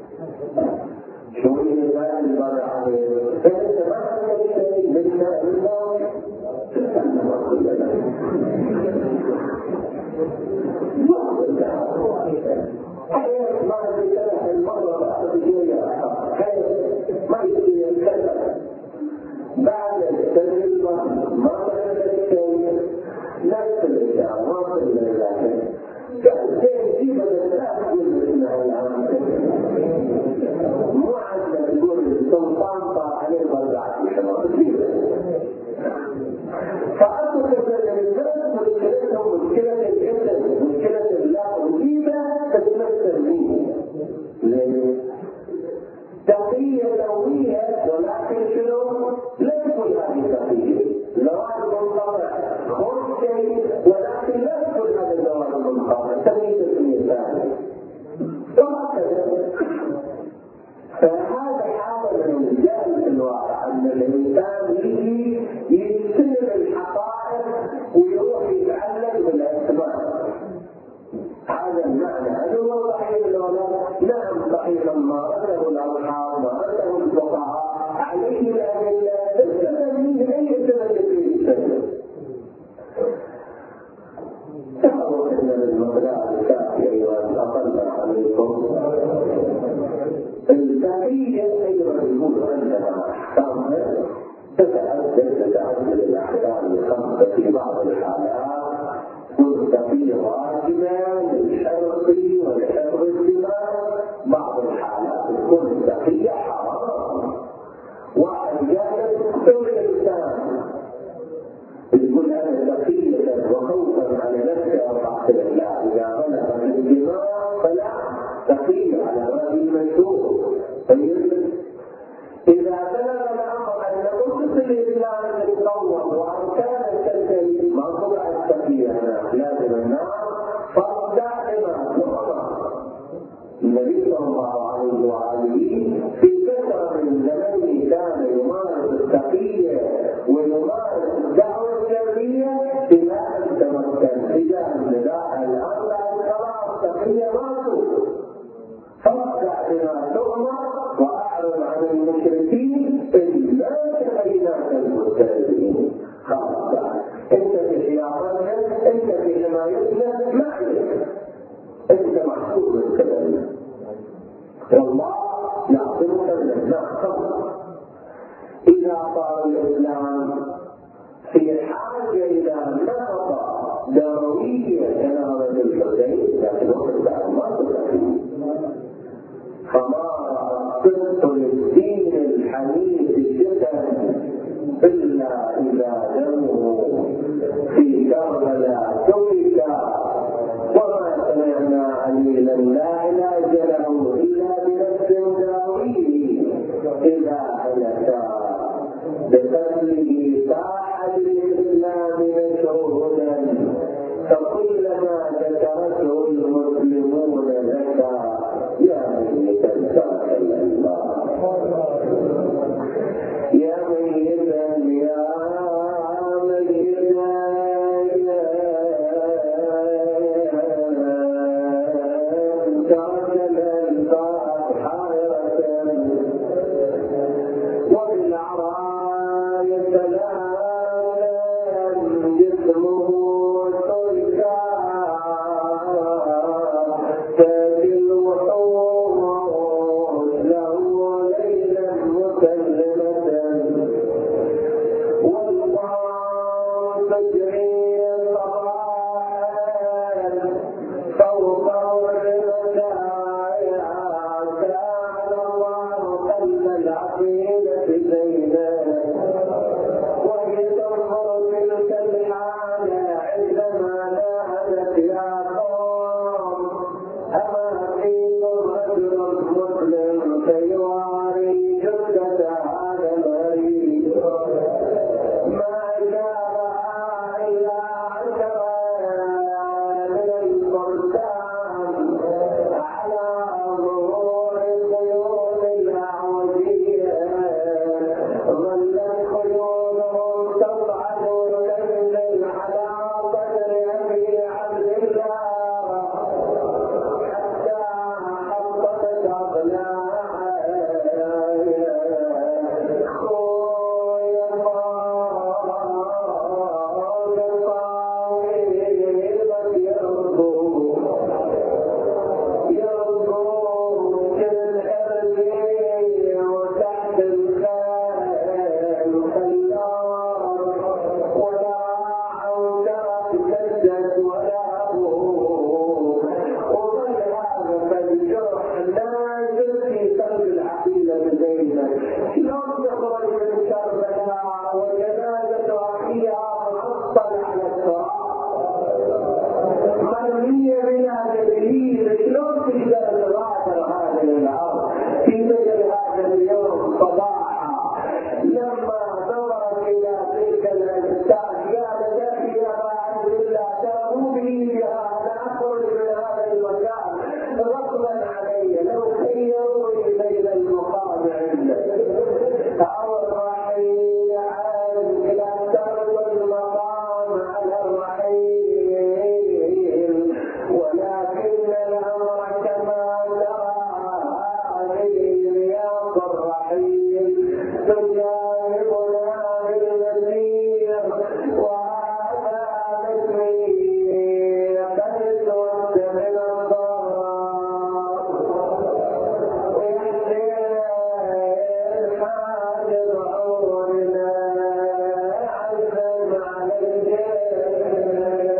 شوية المال برجع عليه فأنت ما عندك شيء من الله تسلم كلنا حيث ما يتكلم المرة بعد الدنيا حيث ما يتكلم بعد التجربة ما بدأت شيء نفس الإشياء ما بدأت ذلك كأنتين جيبة الثلاث جزء العام مو عندنا تقول السلطان طار عليه برجع في شمال جيبة. فأصبحت الإنسان مشكلتهم مشكلة الإنسان مشكلة الله وجيبة تتمثل به تقية سوية ولكن شنو؟ لا تكون هذه تقية زواج منقطع خذ شيء ولكن لا تكون هذا الزواج منقطع. هذا المعنى. هل هو صحيح ولا؟ نعم صحيح، ما رده الأصحاب، ما رده الفقهاء، عليه الأدلة، السنة منه أي سنة في السنة. تعرف أن المقدار الكافي أيضا أقل عليكم. التقية أيضا يقول أنها أحكامها تتعدد الأحكام الخمسة في بعض الحالات. والتقية واجبة للحرق والحفظ الدماء، بعض الحالات تكون التقية حرام. واحد جالس كل إنسان يقول أنا تقية وخوفا على نفسي أو أقتل الله، إذا غلب الدماء فلا تقية على رأي المشهور. إذا بلغ الأمر أن أسس الإسلام تتطور وأركان تنتهي ما طلع التقية لازم الناس فرض دائما نقطة. النبي صلى الله عليه وآله في فترة من زمنه كان يمارس التقية ويمارس الدعوة الشرعية إلى أن تمكن إذا نداء الأرض خلاص تقية ماتوا. فابدأ بما تؤمر وأعرض عن المشركين إلا كفيناك المستهزئين. خلاص أنت في حياطتنا، أنت في حمايتنا، ما عليك، أنت محفوظ من كلامنا، والله يعصمك من الناس. إذا صار الإسلام في حاجة إلى نفقة دروية كما رجل الحسين، لكن وقت ما تدخل فما صدق للدين الحنيف جدا إلا إذا دمه في كربلاء ترك، وما سمعنا عليلا لا علاج له إلا بنفس داويه، إذا هلك بقتله ساح للإسلام مشهودا، فكلما ذكرته المسلمون لك يا ميت الكافر الله، يا ميتا يا ميتا ترك الألباب حائرة وبالعراء سلام جسمه تركا تاتي الوحوش له ليلا مسلمة والله تجري صباحا فوق الرمدايا، كان الله قلب العقيدة زينا وهي تنظر تلك الحالة عندما نادت يا قوم أما فيكم رجل مسلم فيواري جثة هذا المريض، ما جاء إلا عشرة من الفرسان لكن الأمر كما ترى رياض الرحيم تجاوبنا بالمسير وهذا مثلي قد كنت من الضرار ويحسن حاجب عورنا عزم على الجيل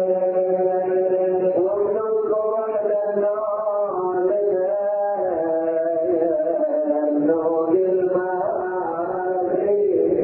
ومنكم على النار النور المعافي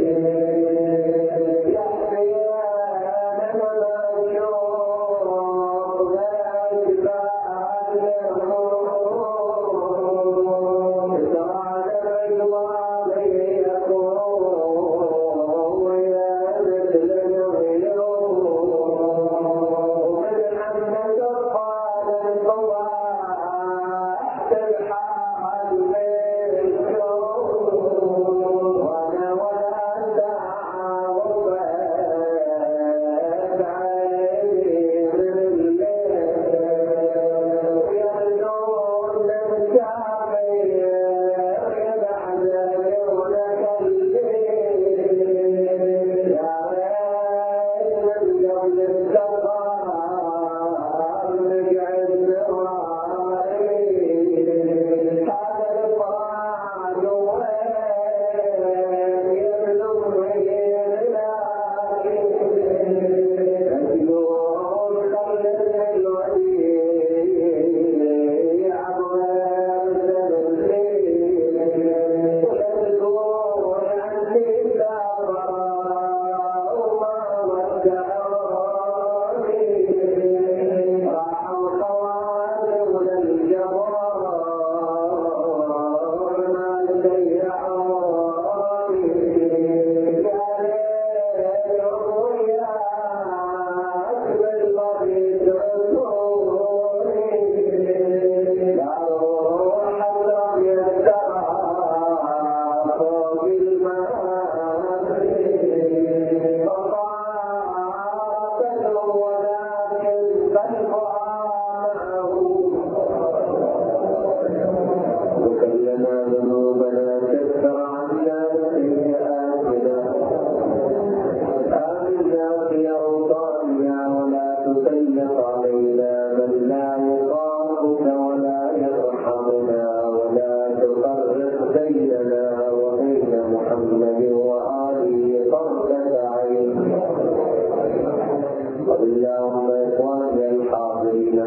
اللهم إخواني الحاضرين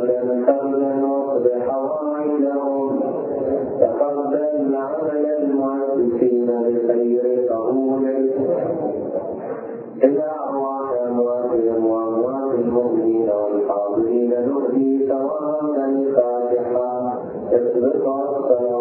فردا واصلح حوائجهم تقبل عمل المؤسسين بخير قبوله إلى أرواح أمواتهم وأموات المؤمنين والحاضرين نهدي ثوابا فاتحا اصبر